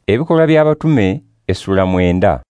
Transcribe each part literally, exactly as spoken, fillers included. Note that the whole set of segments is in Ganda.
Ebikolwa by'Abatume essula mwenda.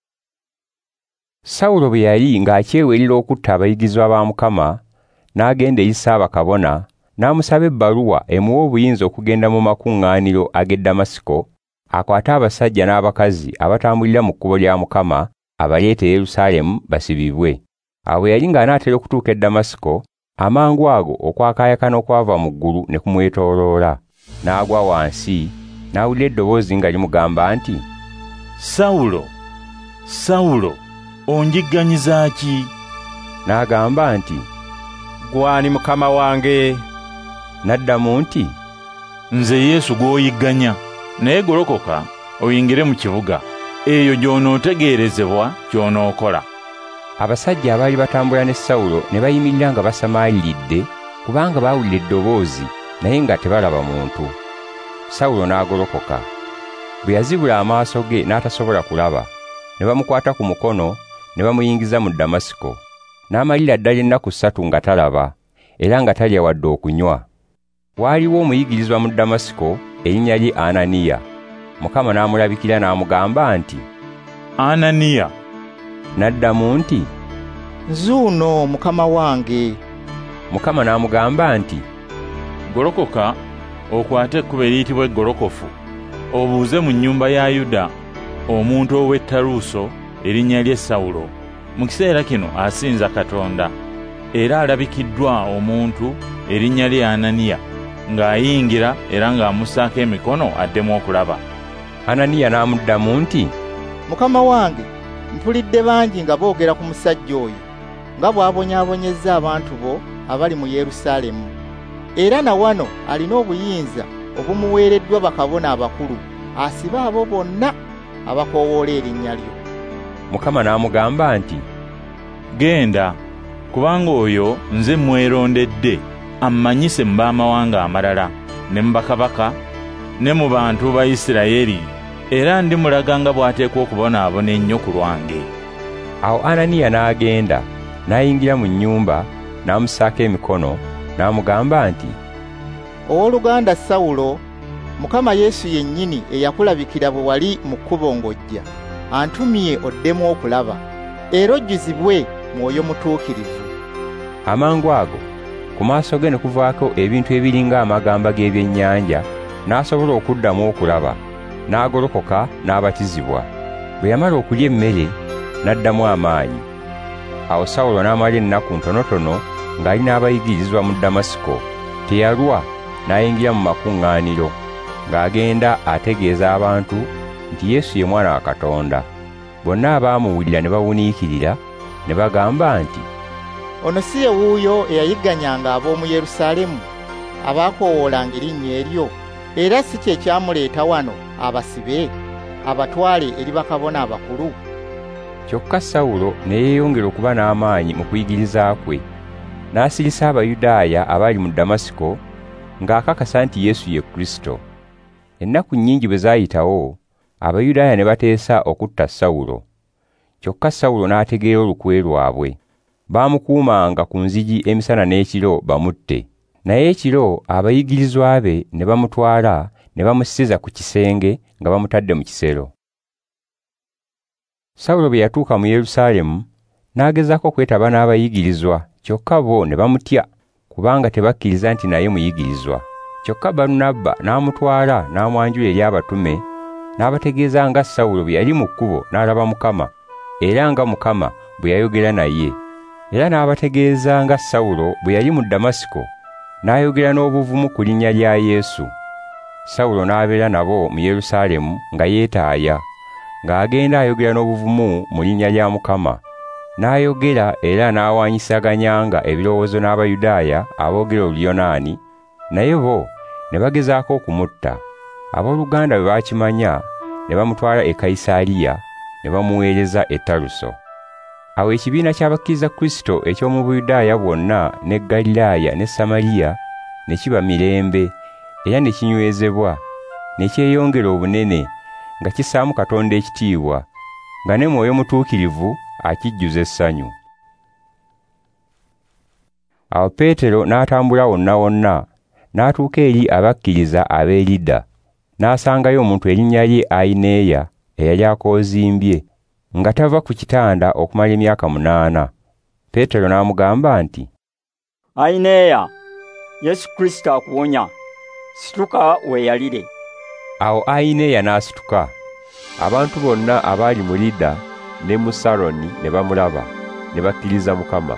Sawulo bwe yali ng'akyewerera okutta abayigizwa ba Mukama, n'agenda eri Ssaabakabona n'amusaba ebbaluwa emuwa obuyinza okugenda mu makuŋŋaaniro ag'e Damasiko, akwate abasajja n'abakazi abatambulira mu kkubo lya Mukama, abaleete e Yerusaalemi basibibwe. Awo yali ng'anaatera okutuuka e Damasiko, amangu ago okwakaayakana okwava mu ggulu ne kumwetooloola. N'agwa wansi, n'awulira eddoboozi nga limugamba nti, Sawulo, Sawulo, onjigganyiza ki? N'agamba nti, Gwani Mukama wange? N'addamu nti, Nze Yesu gw'oyigganya, naye golokoka oyingire mu kibuga, eyo gy'onootegeerezebwa ky'onookola. Abasajja abaali batambula ne Sawulo ne bayimirira nga basamaaliridde, kubanga baawulira eddoboozi naye nga tebalaba muntu. Sawulo n'agolokoka. Bwe yazibula amaaso ge n'atasobola kulaba, ne bamukwata ku mukono ne bamuyingiza mu Damasiko. N'amalira ddala ennaku ssatu nga talaba, era nga talya wadde okunywa. Waaliwo omuyigirizwa mu Damasiko erinnya lye Ananiya. Mukama n'amulabikira n'amugamba nti, Ananiya. N'addamu nti, Nzuuno Mukama wange. Mukama n'amugamba nti, Golokoka okwate ekkubo eriyitibwa eggolokofu, obuuze mu nnyumba ya Yuda omuntu ow'e Taluuso erinnya lye Sawulo. Mu kiseera kino asinza Katonda, era alabikiddwa omuntu erinnya lye Ananiya, ng'ayingira era ng'amussaako emikono addemu okulaba. Ananiya n'amuddamu nti, Mukama wange, mpulidde bangi nga boogera ku musajja oyo, nga bw'abonyaabonyezza abantu bo abali mu Yerusaalemi. Era na wano alina obuyinza obumuweereddwa bakabona abakulu, asibe abo bonna abakoowoola erinnya lyo. Mukama n'amugamba nti, Genda, kubanga oyo nze mwerondedde ammanyise mu baamawanga amalala, ne mu bakabaka, ne mu bantu ba Isirayiri, era ndimulaga nga bw'ateekwa okubonaabona ennyo ku lwange. Awo Ananiya n'agenda, n'ayingira mu nnyumba, n'amussaako emikono, n'amugamba nti, Owooluganda Sawulo, Mukama Yesu yennyini eyakulabikira bwe wali mu kkubo ng'ojja, antumye oddemu okulaba, era ojjuzibwe Mwoyo Mutuukirivu. Amangu ago, ku maaso ge ne kuvaako ebintu ebiringa amagamba g'ebyennyanja, n'asobola okuddamu okulaba, n'agolokoka n'abatizibwa. Bwe yamala okulya emmere, n'addamu amaanyi. Awo Sawulo n'amala ennaku ntonotono ng'ali n'abayigirizwa mu Damasiko. Teyalwa, n'ayingira mu makuŋŋaaniro, ng'agenda ategeeza abantu nti Yesu ye Mwana wa Katonda. Bonna abaamuwulira ne bawuniikirira, ne bagamba nti, Ono si ye wuuyo eyayigganyanga ab'omu Yerusaalemi, abaakoowolanga erinnya eryo, era si kye kyamuleeta wano abasibe, abatwale eri bakabona abakulu? Kyokka Sawulo ne yeeyongera okuba n'amaanyi mu kuyigiriza kwe, n'asirisa Abayudaaya abaali mu Damasiko, ng'akakasa nti Yesu ye Kristo. Ennaku nnyingi bwe zaayitawo, Abayudaaya ne bateesa okutta Sawulo. Kyokka Sawulo n'ategeera olukwe lwabwe. Baamukuumanga ku nzigi emisana n'ekiro bamutte. Naye ekiro abayigirizwa be ne bamutwala ne bamussiza ku kisenge nga bamutadde mu kisero. Sawulo bwe yatuuka mu Yerusaalemi, n'agezaako okwetaba n'abayigirizwa, kyokka bo ne bamutya, kubanga tebakkiriza nti naye muyigirizwa. Kyokka Balunabba n'amutwala n'amwanjula eri abatume, n'abategeeza nga Sawulo bwe yali mu kkubo n'alaba Mukama, era nga Mukama bwe yayogera naye. Era n'abategeeza nga Sawulo bwe yali mu Damasiko, n'ayogera n'obuvumu ku linnya lya Yesu. Sawulo n'abeera nabo mu Yerusaalemi nga yeetaaya, ng'agenda ayogera n'obuvumu mu linnya lya Mukama. N'ayogera era n'awaanyisaganyanga ebirowoozo n'Abayudaaya aboogera Oluyonaani, naye bo ne bagezaako okumutta. Abooluganda bwe baakimanya ne bamutwala e Kayisaliya ne bamuweereza e Taluso. Awo ekibiina ky'abakkiriza Kristo eky'omu Buyudaaya bwonna ne Galilaaya ne Samaliya ne kiba mirembe, era ne kinywezebwa, ne kyeyongera obunene, nga kisaamu Katonda ekitiibwa, nga ne Mwoyo Mutuukirivu akijjuza essanyu. Awo Peetero n'atambula wonna wonna, n'atuuka eri abakkiriza ab'e Lida, n'asangayo omuntu erinnya lye Ayineya eyali akoozimbye nga tava ku kitanda okumala emyaka munaana. Peetero n'amugamba nti, Ayineya, Yesu Kristo akuwonya, situka weeyalire. Awo Ayineya n'asituka. Abantu bonna abaali mu Lida ne mu Saroni ne bamulaba, ne bakkiriza Mukama.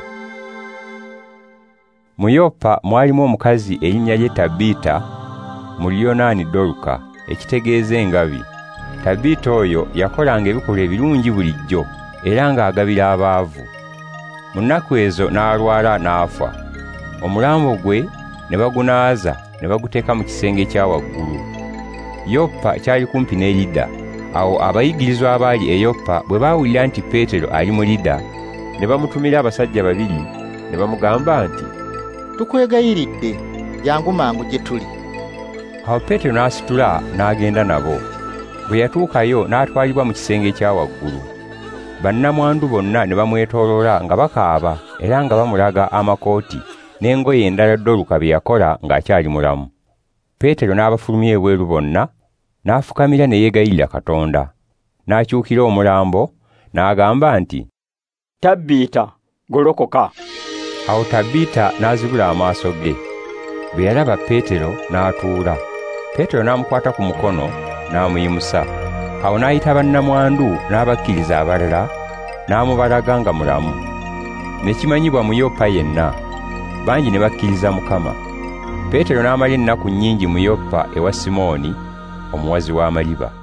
Mu Yopa mwalimu omukazi erinnya lye Tabita, mu Luyonaani Doruka, ekitegeeza engabi. Tabita oyo yakolanga ebikolwa ebirungi bulijjo era ng'agabira abaavu. Mu nnaku ezo n'alwala n'afa. Omulambo gwe ne bagunaaza ne baguteeka mu kisenge kya waggulu. Yopa kyali kumpi ne Lida. Awo abayigirizwa abaali e Yopa bwe baawulira nti Peetero ali mu Lida, ne bamutumira abasajja babiri ne bamugamba nti, tukwegayiridde, jangu mangu gye tuli. Awo Peetero n'asitula n'agenda nabo. Bwe yatuukayo n'atwalibwa mu kisenge kya waggulu. Bannamwandu bonna ne bamwetooloola nga bakaaba era nga bamulaga amakooti n'engoye endala Doruka bye yakola ng'akyali mulamu. Peetero n'abafulumya ebweru bonna n'afukamira ne yeegayirira Katonda. N'akyukira omulambo n'agamba nti, Tabita, golokoka. Awo Tabita n'azibula amaaso ge. Bwe yalaba Peetero n'atuula. Peetero n'amukwata ku mukono n'amuyimusa. Awo n'ayita bannamwandu n'abakkiriza abalala n'amubalaga nga mulamu. Ne kimanyibwa mu Yopa yenna, bangi ne bakkiriza Mukama. Peetero n'amala ennaku nnyingi mu Yopa ewa Simooni, omuwazi w'amaliba.